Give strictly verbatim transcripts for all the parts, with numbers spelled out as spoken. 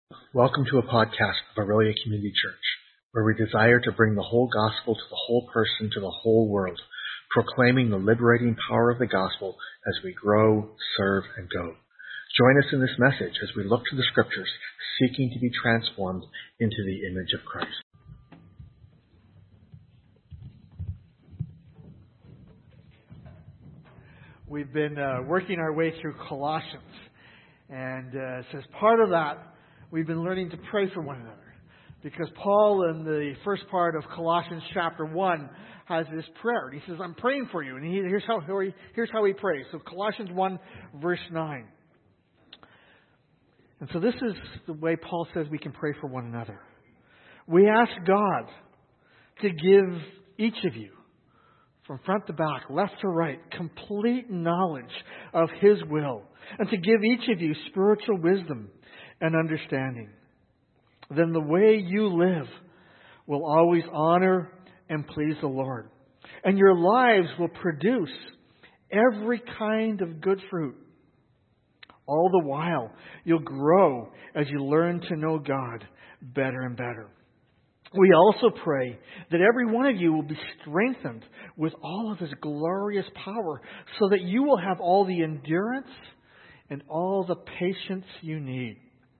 Welcome to a podcast of Aurelia Community Church, where we desire to bring the whole gospel to the whole person, to the whole world, proclaiming the liberating power of the gospel as we grow, serve, and go. Join us in this message as we look to the scriptures, seeking to be transformed into the image of Christ. We've been uh, working our way through Colossians, and uh, so as part of that, we've been learning to pray for one another. Because Paul, in the first part of Colossians chapter one, has this prayer. And he says, I'm praying for you. And he, here's, how, here's how he prays. So Colossians one, verse nine. And so this is the way Paul says we can pray for one another. We ask God to give each of you, from front to back, left to right, complete knowledge of His will. And to give each of you spiritual wisdom and understanding. Then the way you live will always honor and please the Lord. And your lives will produce every kind of good fruit. All the while, you'll grow as you learn to know God better and better. We also pray that every one of you will be strengthened with all of His glorious power, so that you will have all the endurance and all the patience you need.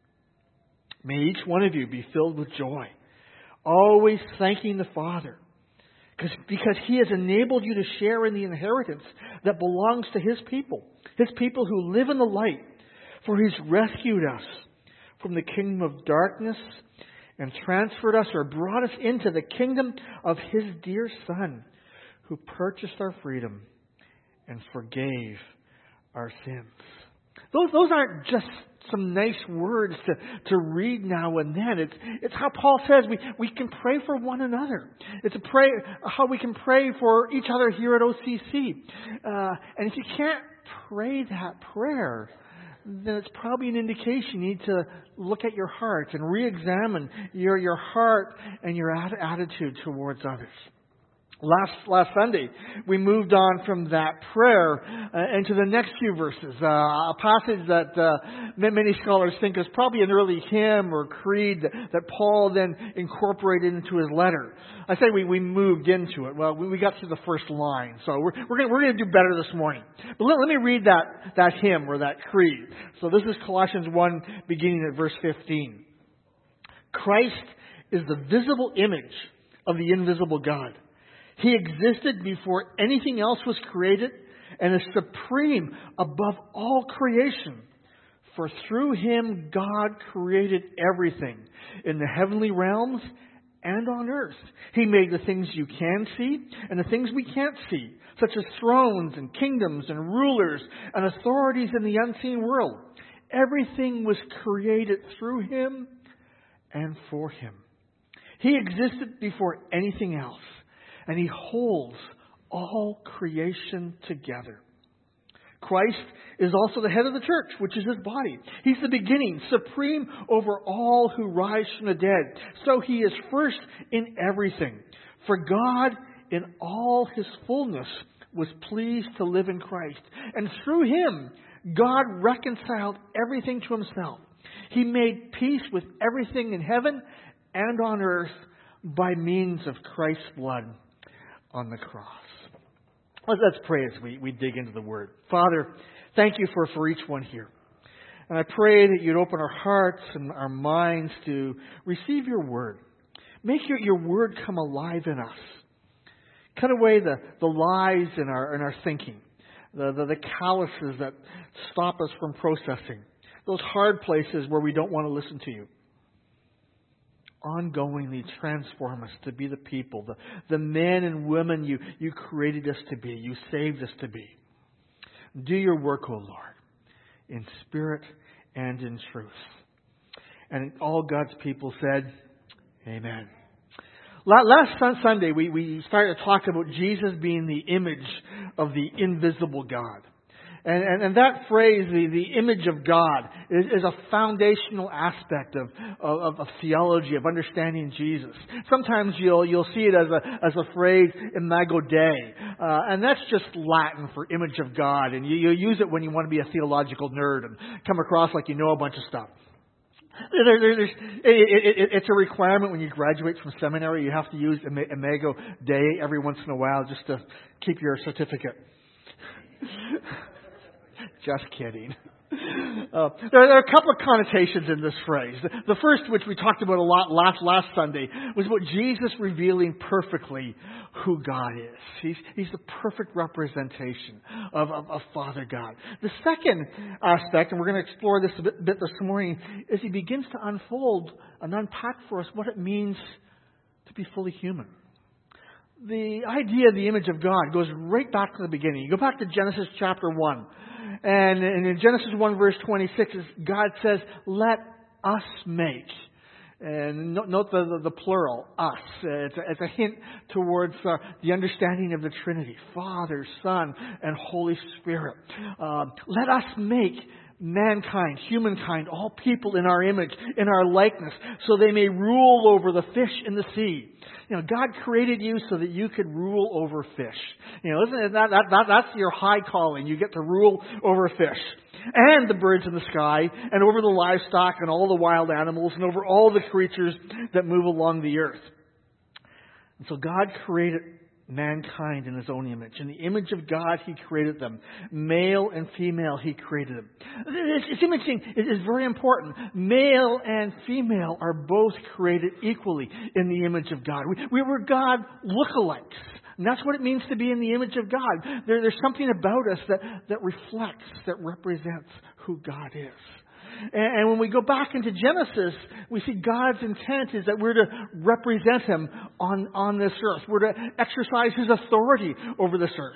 May each one of you be filled with joy, always thanking the Father, because, because He has enabled you to share in the inheritance that belongs to His people, His people who live in the light. For He's rescued us from the kingdom of darkness and transferred us or brought us into the kingdom of His dear Son, who purchased our freedom and forgave our sins. Those, those aren't just some nice words to, to read now and then. It's, it's how Paul says we, we can pray for one another. It's a pray, how we can pray for each other here at O C C. Uh, and if you can't pray that prayer, then it's probably an indication you need to look at your heart and re-examine your, your heart and your attitude towards others. Last last Sunday, we moved on from that prayer uh, into the next few verses. Uh, a passage that uh, many scholars think is probably an early hymn or creed that, that Paul then incorporated into his letter. I say we, we moved into it. Well, we, we got to the first line, so we're we're going we're going to do better this morning. But let, let me read that that hymn or that creed. So this is Colossians one, beginning at verse fifteen. Christ is the visible image of the invisible God. He existed before anything else was created and is supreme above all creation. For through Him, God created everything in the heavenly realms and on earth. He made the things you can see and the things we can't see, such as thrones and kingdoms and rulers and authorities in the unseen world. Everything was created through Him and for Him. He existed before anything else. And He holds all creation together. Christ is also the head of the church, which is His body. He's the beginning, supreme over all who rise from the dead. So He is first in everything. For God, in all His fullness, was pleased to live in Christ. And through Him, God reconciled everything to Himself. He made peace with everything in heaven and on earth by means of Christ's blood on the cross. Let's pray as we, we dig into the Word. Father, thank You for, for each one here. And I pray that You'd open our hearts and our minds to receive Your Word. Make Your, your Word come alive in us. Cut away the, the lies in our, in our thinking, the, the, the calluses that stop us from processing, those hard places where we don't want to listen to You. Ongoingly transform us to be the people, the, the men and women you, you created us to be, You saved us to be. Do Your work, O Lord, in spirit and in truth. And all God's people said, Amen. Last Sunday, we, we started to talk about Jesus being the image of the invisible God. And, and, and that phrase, the, the image of God, is, is a foundational aspect of, of, of theology, of understanding Jesus. Sometimes you'll you'll see it as a as a phrase, imago Dei, uh, and that's just Latin for image of God. And you, you use it when you want to be a theological nerd and come across like you know a bunch of stuff. There, there, there's, it, it, it, it's a requirement when you graduate from seminary. You have to use Imago Dei every once in a while just to keep your certificate. Just kidding. Uh, there, there are a couple of connotations in this phrase. The, the first, which we talked about a lot last last Sunday, was about Jesus revealing perfectly who God is. He's, he's the perfect representation of, of, of Father God. The second aspect, and we're going to explore this a bit, bit this morning, is he begins to unfold and unpack for us what it means to be fully human. The idea of the image of God goes right back to the beginning. You go back to Genesis chapter one. And in Genesis one verse twenty-six, God says, let us make. And note the, the, the plural, us. It's a, it's a hint towards uh, the understanding of the Trinity, Father, Son, and Holy Spirit. Uh, let us make mankind, humankind, all people in our image, in our likeness, so they may rule over the fish in the sea. You know, God created you so that you could rule over fish. You know, isn't it that, that, that that's your high calling? You get to rule over fish and the birds in the sky and over the livestock and all the wild animals and over all the creatures that move along the earth. And so God created mankind in his own image. In the image of God, he created them. Male and female, he created them. It's interesting. It is very important. Male and female are both created equally in the image of God. We, we were God lookalikes. And that's what it means to be in the image of God. There, there's something about us that, that reflects, that represents who God is. And when we go back into Genesis, we see God's intent is that we're to represent him on, on this earth. We're to exercise his authority over this earth.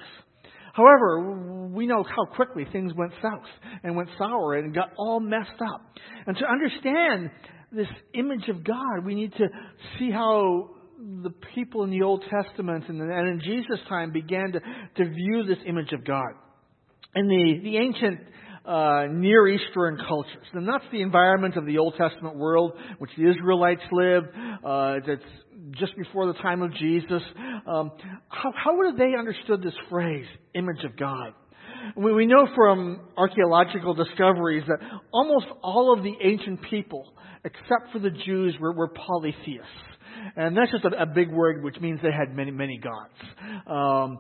However, we know how quickly things went south and went sour and got all messed up. And to understand this image of God, we need to see how the people in the Old Testament and in Jesus' time began to, to view this image of God. In the, the ancient Uh, Near Eastern cultures. And that's the environment of the Old Testament world, which the Israelites lived. Uh, that's just before the time of Jesus. Um, how, how would they understood this phrase, image of God? We, we know from archaeological discoveries that almost all of the ancient people, except for the Jews, were, were polytheists. And that's just a, a big word, which means they had many, many gods. Um,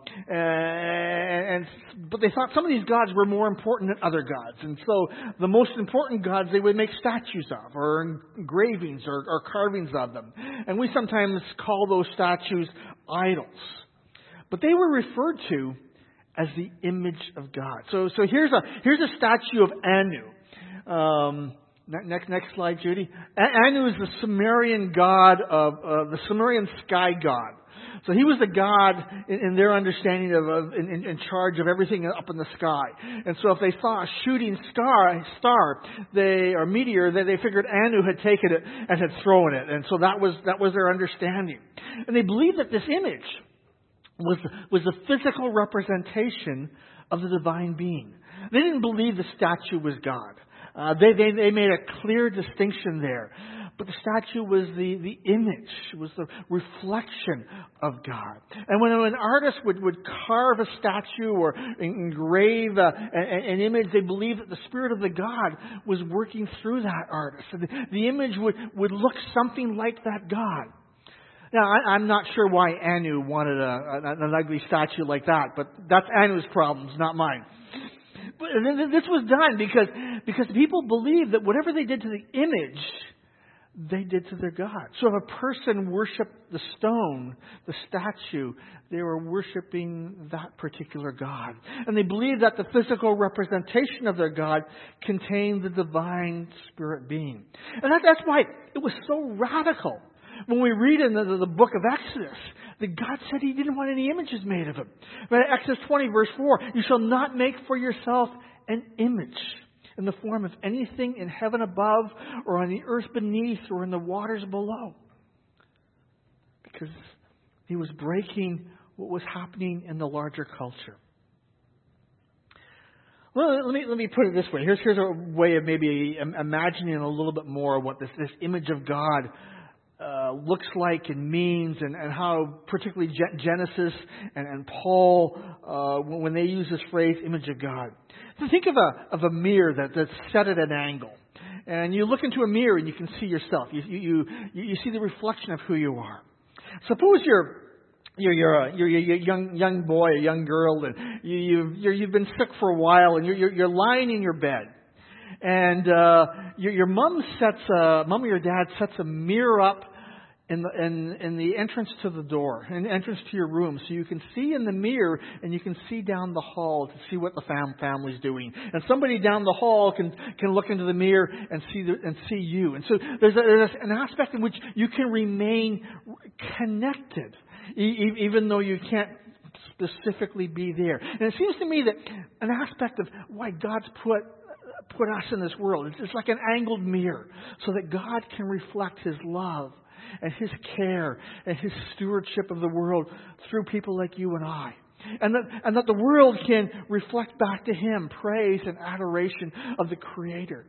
and, and but they thought some of these gods were more important than other gods, and so the most important gods they would make statues of, or engravings, or, or carvings of them. And we sometimes call those statues idols, but they were referred to as the image of God. So, so here's a here's a statue of Anu. Um, Next, next slide, Judy. Anu is the Sumerian god of uh, the Sumerian sky god. So he was the god in, in their understanding of, of in, in charge of everything up in the sky. And so if they saw a shooting star, star, they or meteor, they, they figured Anu had taken it and had thrown it. And so that was that was their understanding. And they believed that this image was was the physical representation of the divine being. They didn't believe the statue was God. Uh, they, they, they made a clear distinction there. But the statue was the, the image, was the reflection of God. And when an artist would, would carve a statue or engrave a, an, an image, they believed that the Spirit of the God was working through that artist. And the, the image would, would look something like that God. Now, I, I'm not sure why Anu wanted a, an, an ugly statue like that, but that's Anu's problems, not mine. But this was done because, because people believed that whatever they did to the image, they did to their God. So if a person worshipped the stone, the statue, they were worshiping that particular God. And they believed that the physical representation of their God contained the divine spirit being. And that, that's why it was so radical. When we read in the, the book of Exodus, that God said he didn't want any images made of him. But Exodus twenty verse four, you shall not make for yourself an image in the form of anything in heaven above or on the earth beneath or in the waters below. Because he was breaking what was happening in the larger culture. Well, let me, let me put it this way. Here's, here's a way of maybe imagining a little bit more what this, this image of God Uh, looks like and means, and, and how particularly Genesis and, and Paul, uh, when they use this phrase, image of God. So think of a of a mirror that, that's set at an angle. And you look into a mirror and you can see yourself. You, you, you, you see the reflection of who you are. Suppose you're You're you're a you're, you're a young young boy, a young girl, and you you've you're, you've been sick for a while, and you're you're, you're lying in your bed, and uh, your your mom sets a mom or your dad sets a mirror up in the in in the entrance to the door, in the entrance to your room, so you can see in the mirror and you can see down the hall to see what the fam family's doing, and somebody down the hall can can look into the mirror and see the, and see you, and so there's, a, there's an aspect in which you can remain connected. Even though you can't specifically be there. And it seems to me that an aspect of why God's put put us in this world, it's, it's like an angled mirror, so that God can reflect His love and His care and His stewardship of the world through people like you and I. And that, and that the world can reflect back to Him praise and adoration of the Creator.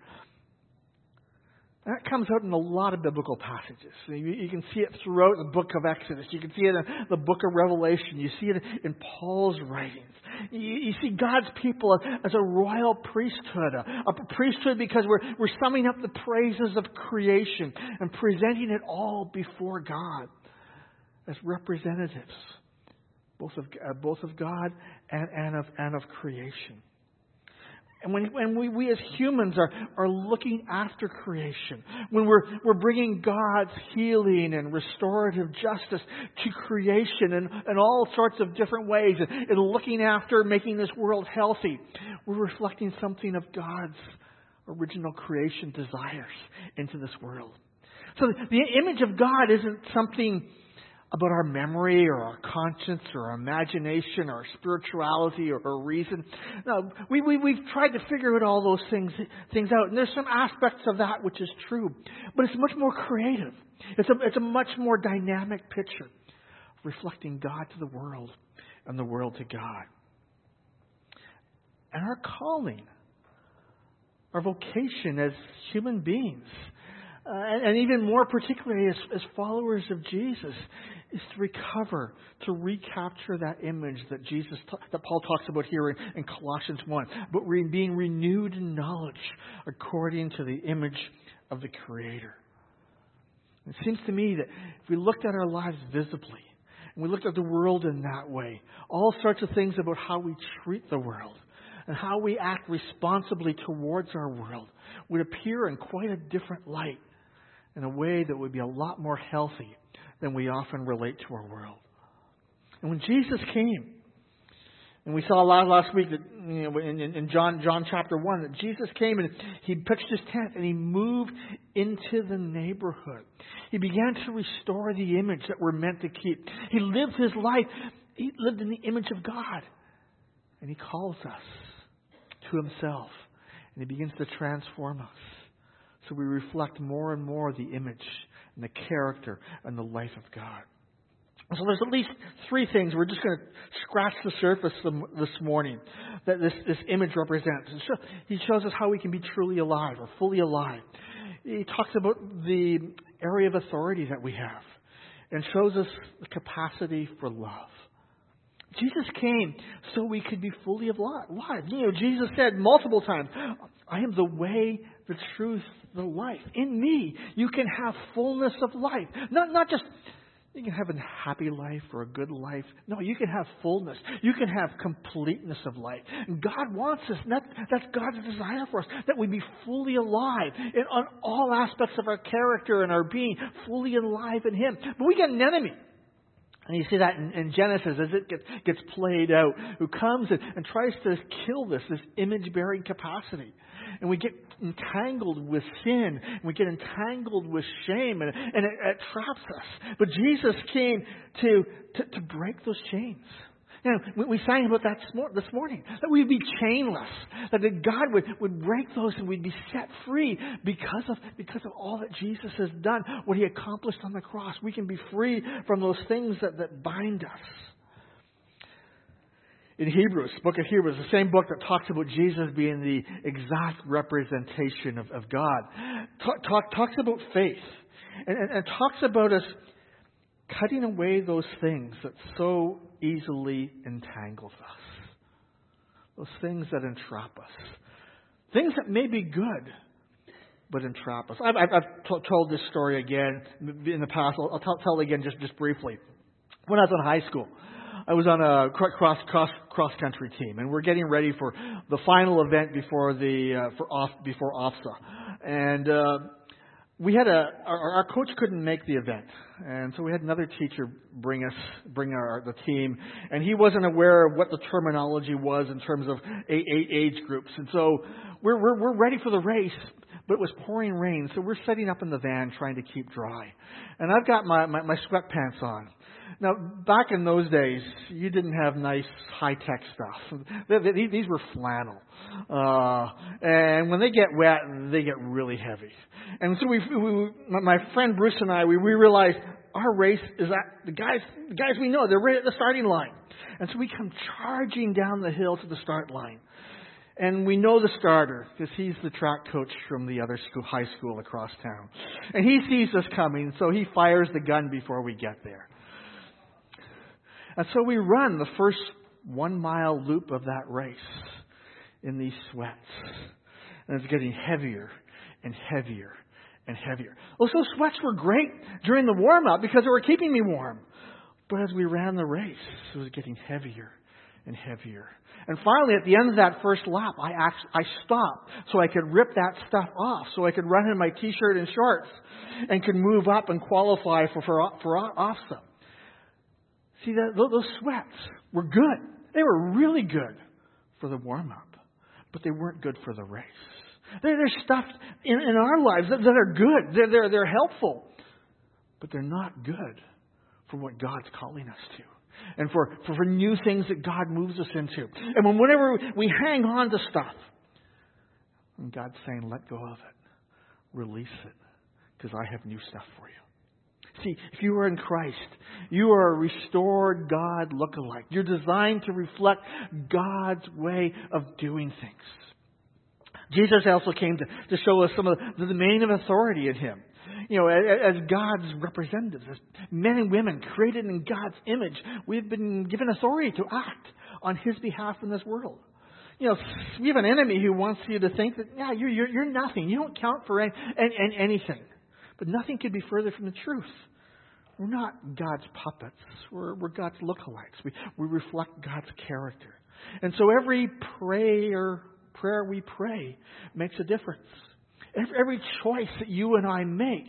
That comes out in a lot of biblical passages. You, you can see it throughout the book of Exodus. You can see it in the book of Revelation. You see it in Paul's writings. You, you see God's people as a royal priesthood, a, a priesthood because we're, we're summing up the praises of creation and presenting it all before God as representatives, both of, uh, both of God and, and, of, and of creation. And when, when we, we as humans are, are looking after creation, when we're, we're bringing God's healing and restorative justice to creation in, in all sorts of different ways, and, and looking after making this world healthy, we're reflecting something of God's original creation desires into this world. So the image of God isn't something about our memory or our conscience or our imagination or our spirituality or our reason. No, we, we, we've tried to figure out all those things, things out. And there's some aspects of that which is true. But it's much more creative. It's a, it's a much more dynamic picture, reflecting God to the world and the world to God. And our calling, our vocation as human beings, Uh, and, and even more particularly as, as followers of Jesus, is to recover, to recapture that image that Jesus, that Paul talks about here in, in Colossians one, but re, being renewed in knowledge according to the image of the Creator. It seems to me that if we looked at our lives visibly, and we looked at the world in that way, all sorts of things about how we treat the world, and how we act responsibly towards our world would appear in quite a different light, in a way that would be a lot more healthy than we often relate to our world. And when Jesus came, and we saw a lot last week that, you know, in, in John John chapter one, that Jesus came and He pitched His tent and He moved into the neighborhood. He began to restore the image that we're meant to keep. He lived His life. He lived in the image of God. And He calls us to Himself. And He begins to transform us. So we reflect more and more the image and the character and the life of God. So there's at least three things. We're just going to scratch the surface this morning that this, this image represents. He shows us how we can be truly alive or fully alive. He talks about the area of authority that we have and shows us the capacity for love. Jesus came so we could be fully alive. You know, Jesus said multiple times, I am the way, the truth, the life. In me, you can have fullness of life. Not, not just, you can have a happy life or a good life. No, you can have fullness. You can have completeness of life. And God wants us, and that, that's God's desire for us, that we be fully alive in on all aspects of our character and our being, fully alive in Him. But we got an enemy. And you see that in, in Genesis as it gets, gets played out, who comes and, and tries to kill this, this image-bearing capacity. And we get entangled with sin, and we get entangled with shame, and, and it, it traps us. But Jesus came to, to, to break those chains. You know, we, we sang about that this morning, that we'd be chainless, that God would, would break those and we'd be set free because of, because of all that Jesus has done, what He accomplished on the cross. We can be free from those things that, that bind us. In Hebrews, the book of Hebrews, the same book that talks about Jesus being the exact representation of, of God, talk, talk, talks about faith and, and, and talks about us cutting away those things that so easily entangles us. Those things that entrap us. Things that may be good, but entrap us. I've, I've, I've t- told this story again in the past. I'll, I'll tell, tell it again just, just briefly. When I was in high school, I was on a cross cross cross country team, and we're getting ready for the final event before the uh, for off before OFSA, and uh, we had a our, our coach couldn't make the event, and so we had another teacher bring us bring our the team, and he wasn't aware of what the terminology was in terms of eight, eight age groups, and so we're we're we're ready for the race. But it was pouring rain, so we're setting up in the van trying to keep dry. And I've got my, my, my sweatpants on. Now, back in those days, you didn't have nice high-tech stuff. These, these were flannel. Uh, and when they get wet, they get really heavy. And so we, we my friend Bruce and I, we, we realized our race is at the guys, the guys we know, they're right at the starting line. And so we come charging down the hill to the start line. And we know the starter because he's the track coach from the other school, high school across town. And he sees us coming, so he fires the gun before we get there. And so we run the first one mile loop of that race in these sweats. And it's getting heavier and heavier and heavier. Well, so sweats were great during the warm-up because they were keeping me warm. But as we ran the race, it was getting heavier and heavier. And finally, at the end of that first lap, I actually, I stopped so I could rip that stuff off, so I could run in my T-shirt and shorts and could move up and qualify for for, for OFSA. See, that, those sweats were good. They were really good for the warm-up, but they weren't good for the race. They're, they're stuff in, in our lives that, that are good. They're, they're, they're helpful, but they're not good for what God's calling us to. And for, for, for new things that God moves us into. And when, whenever we hang on to stuff, and God's saying, let go of it. Release it. Because I have new stuff for you. See, if you are in Christ, you are a restored God lookalike. You're designed to reflect God's way of doing things. Jesus also came to, to show us some of the, the main of authority in Him. You know, as God's representatives, as men and women created in God's image, we've been given authority to act on His behalf in this world. You know, we have an enemy who wants you to think that, yeah, you're, you're, you're nothing. You don't count for any, any, anything. But nothing could be further from the truth. We're not God's puppets. We're, we're God's lookalikes. We, we reflect God's character. And so every prayer, prayer we pray makes a difference. Every choice that you and I make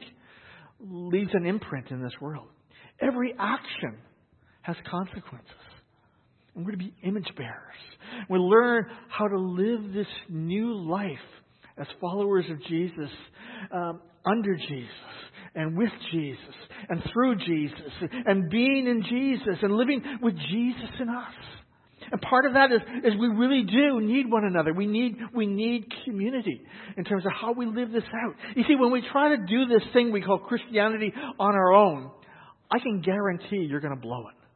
leaves an imprint in this world. Every action has consequences. And we're to be image bearers. We learn how to live this new life as followers of Jesus, um, under Jesus, and with Jesus, and through Jesus, and being in Jesus, and living with Jesus in us. And part of that is, is we really do need one another. We need we need community in terms of how we live this out. You see, when we try to do this thing we call Christianity on our own, I can guarantee you're going to blow it.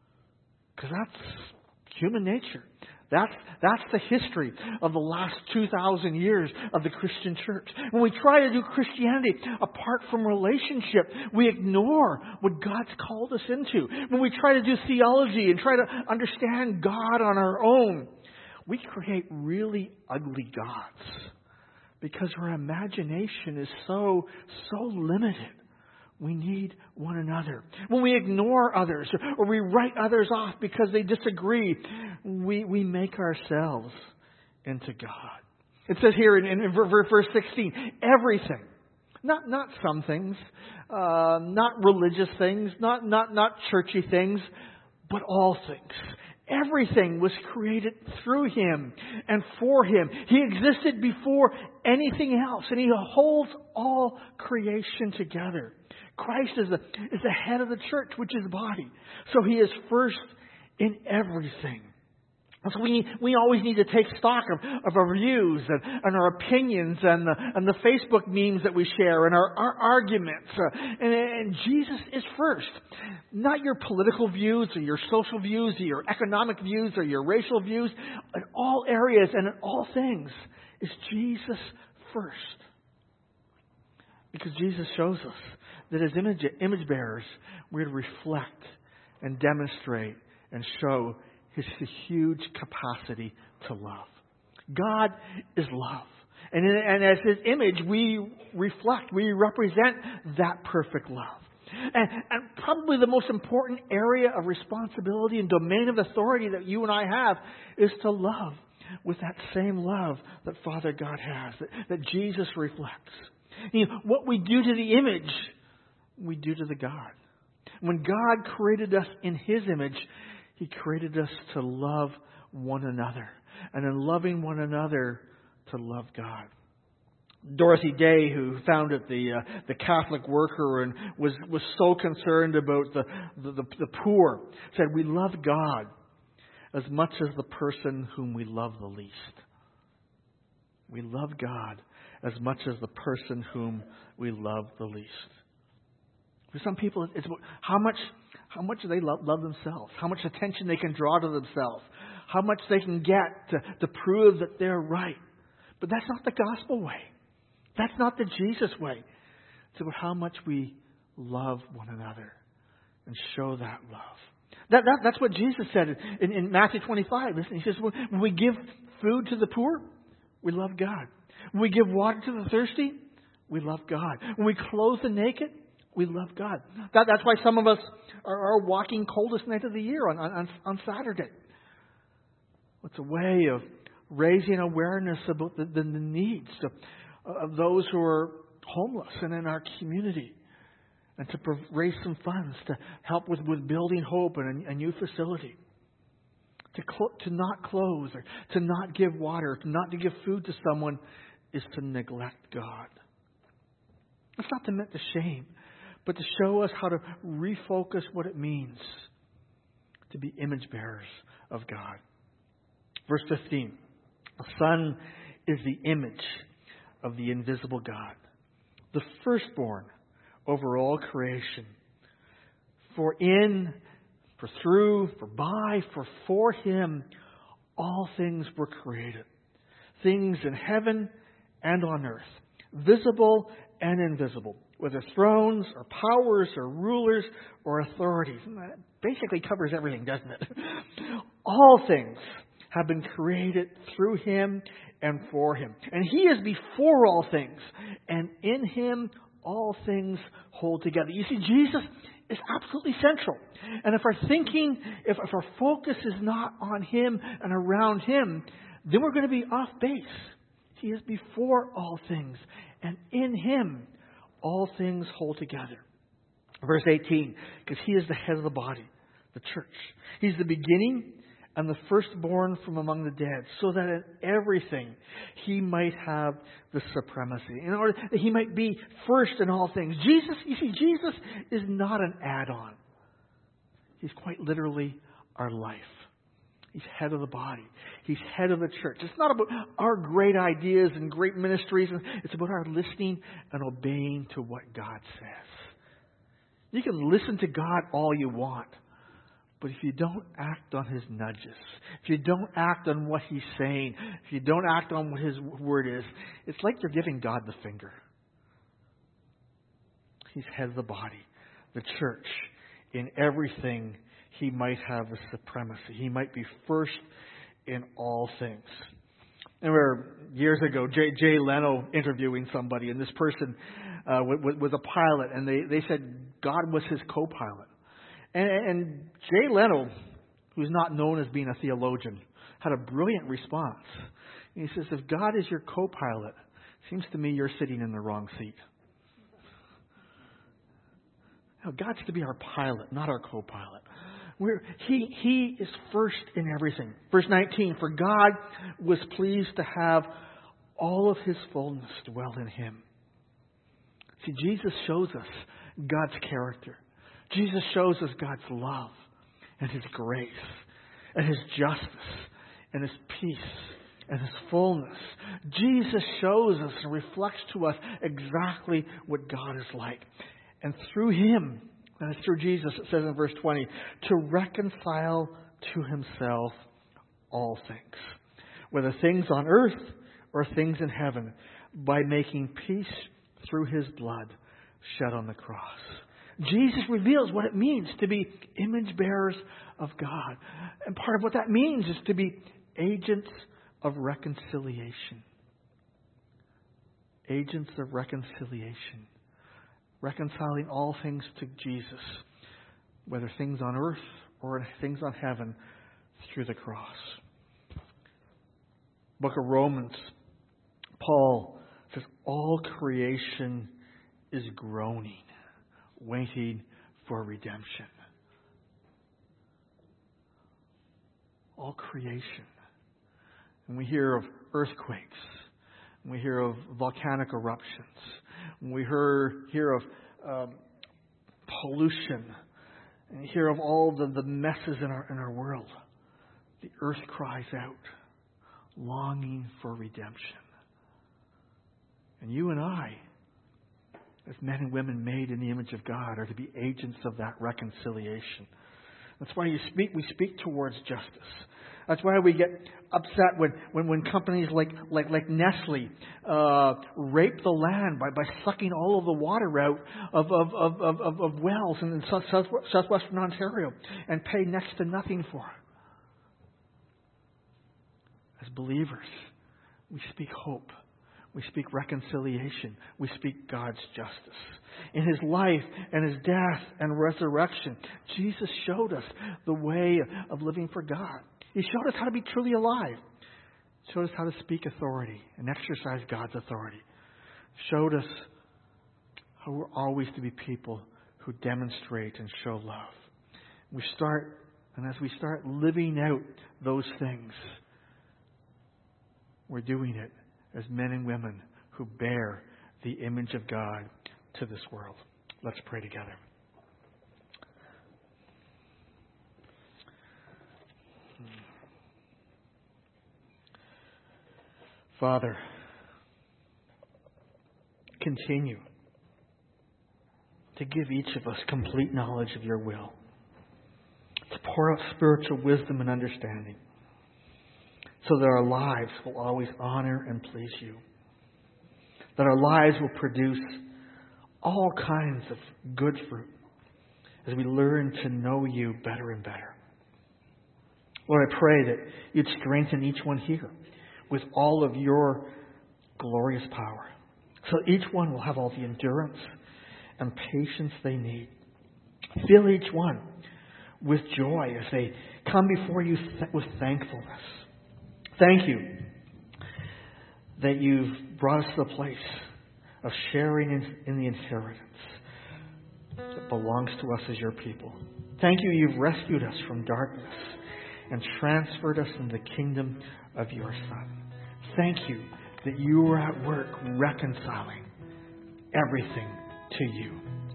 Because that's human nature. That's, that's the history of the last two thousand years of the Christian church. When we try to do Christianity apart from relationship, we ignore what God's called us into. When we try to do theology and try to understand God on our own, we create really ugly gods. Because our imagination is so, so limited. We need one another. When we ignore others or we write others off because they disagree, we, we make ourselves into God. It says here in, in verse sixteen, everything, not not some things, uh, not religious things, not, not, not churchy things, but all things. Everything was created through Him and for Him. He existed before anything else, and He holds all creation together. Christ is the, is the head of the church, which is the body. So He is first in everything. And so we, we always need to take stock of, of our views and, and our opinions and the, and the Facebook memes that we share and our, our arguments. Uh, and, and Jesus is first. Not your political views or your social views or your economic views or your racial views. In all areas and in all things is Jesus first. Because Jesus shows us that as image, image bearers, we're to reflect and demonstrate and show His huge capacity to love. God is love. And, in, and as His image, we reflect, we represent that perfect love. And, and probably the most important area of responsibility and domain of authority that you and I have is to love with that same love that Father God has, that, that Jesus reflects. You know, what we do to the image, we do to the God. When God created us in His image, He created us to love one another. And in loving one another, to love God. Dorothy Day, who founded the uh, the Catholic Worker and was, was so concerned about the, the, the, the poor, said, we love God as much as the person whom we love the least. We love God as much as the person whom we love the least. For some people, it's about how much how much they love, love themselves, how much attention they can draw to themselves, how much they can get to, to prove that they're right. But that's not the gospel way. That's not the Jesus way. It's about how much we love one another and show that love. That, that, that's what Jesus said in, in Matthew twenty-five. Listen, He says, when we give food to the poor, we love God. When we give water to the thirsty, we love God. When we clothe the naked, we love God. That, that's why some of us are, are walking coldest night of the year on, on, on Saturday. It's a way of raising awareness about the, the, the needs of, of those who are homeless and in our community. And to raise some funds to help with, with building hope and a, a new facility. To cl- to not close or to not give water, to not to give food to someone is to neglect God. It's not to meant to shame, but to show us how to refocus what it means to be image bearers of God. Verse fifteen. The Son is the image of the invisible God, the firstborn over all creation. For in, for through, for by, for for Him, all things were created. Things in heaven and on earth, visible and invisible, whether thrones or powers or rulers or authorities. And that basically covers everything, doesn't it? All things have been created through Him and for Him. And He is before all things, and in Him all things hold together. You see, Jesus is absolutely central. And if our thinking, if, if our focus is not on Him and around Him, then we're going to be off base. He is before all things, and in Him all things hold together. Verse eighteen, because He is the head of the body, the church. He's the beginning and the firstborn from among the dead, so that in everything He might have the supremacy, in order that He might be first in all things. Jesus, you see, Jesus is not an add-on. He's quite literally our life. He's head of the body. He's head of the church. It's not about our great ideas and great ministries. It's about our listening and obeying to what God says. You can listen to God all you want, but if you don't act on His nudges, if you don't act on what He's saying, if you don't act on what His word is, it's like you're giving God the finger. He's head of the body, the church. In everything, He might have the supremacy. He might be first in all things. I remember years ago, Jay, Jay Leno interviewing somebody, and this person uh, was, was a pilot, and they, they said God was his co-pilot. And, and Jay Leno, who's not known as being a theologian, had a brilliant response. And he says, if God is your co-pilot, it seems to me you're sitting in the wrong seat. Now, God's to be our pilot, not our co-pilot. We're, he, he is first in everything. Verse nineteen, for God was pleased to have all of His fullness dwell in Him. See, Jesus shows us God's character. Jesus shows us God's love and His grace and His justice and His peace and His fullness. Jesus shows us and reflects to us exactly what God is like. And through Him, and it's through Jesus, it says in verse twenty, to reconcile to Himself all things, whether things on earth or things in heaven, by making peace through His blood shed on the cross. Jesus reveals what it means to be image bearers of God. And part of what that means is to be agents of reconciliation. agents of reconciliation, reconciling all things to Jesus, whether things on earth or things on heaven, through the cross. Book of Romans, Paul says, all creation is groaning, waiting for redemption. All creation. And we hear of earthquakes. And we hear of volcanic eruptions. And we hear, hear of um, pollution. And we hear of all the, the messes in our, in our world. The earth cries out, longing for redemption. And you and I, as men and women made in the image of God, are to be agents of that reconciliation. That's why you speak. We speak towards justice. That's why we get upset when, when, when companies like like like Nestle uh, rape the land by, by sucking all of the water out of of, of, of, of, of wells in south, south, southwestern Ontario and pay next to nothing for it. As believers, we speak hope. We speak reconciliation. We speak God's justice. In His life and His death and resurrection, Jesus showed us the way of living for God. He showed us how to be truly alive. He showed us how to speak authority and exercise God's authority. He showed us how we're always to be people who demonstrate and show love. We start, and as we start living out those things, we're doing it as men and women who bear the image of God to this world. Let's pray together. Father, continue to give each of us complete knowledge of your will, to pour out spiritual wisdom and understanding, so that our lives will always honor and please you. That our lives will produce all kinds of good fruit as we learn to know you better and better. Lord, I pray that you'd strengthen each one here with all of your glorious power, so each one will have all the endurance and patience they need. Fill each one with joy as they come before you th- with thankfulness. Thank you that you've brought us to the place of sharing in, in the inheritance that belongs to us as your people. Thank you you've rescued us from darkness and transferred us into the kingdom of your Son. Thank you that you are at work reconciling everything to you.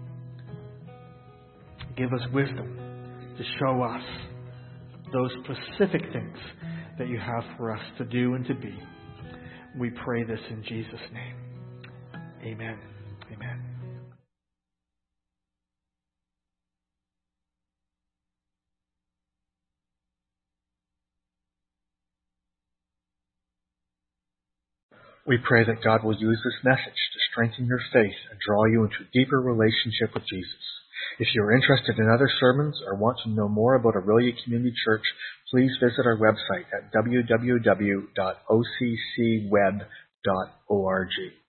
Give us wisdom to show us those specific things that you have for us to do and to be. We pray this in Jesus' name. Amen. Amen. We pray that God will use this message to strengthen your faith and draw you into a deeper relationship with Jesus. If you are interested in other sermons or want to know more about Aurelia Community Church, please visit our website at w w w dot o c c web dot org.